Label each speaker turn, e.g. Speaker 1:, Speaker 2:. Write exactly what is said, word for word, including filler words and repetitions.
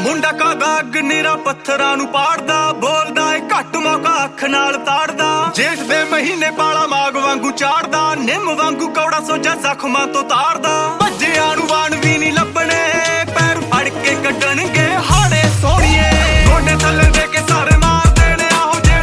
Speaker 1: ਮੁੰਡਾ ਕਾਦਾ ਅੱਗ ਨੀਰਾ ਪੱਥਰਾਂ ਨੂੰ ਪਾੜਦਾ, ਬੋਲਦਾ ਏ ਘੱਟ ਮੌਕਾ ਅੱਖ ਨਾਲ ਤਾੜਦਾ। ਜੇਠ ਦੇ ਮਹੀਨੇ ਬਾਲਾ ਮਾਗ ਵਾਂਗੂ ਚਾੜਦਾ, ਨਿੰਮ ਵਾਂਗੂ ਕੌੜਾ ਸੋਝਾ ਜ਼ਖਮਾਂ ਤੋਂ ਤਾਰਦਾ।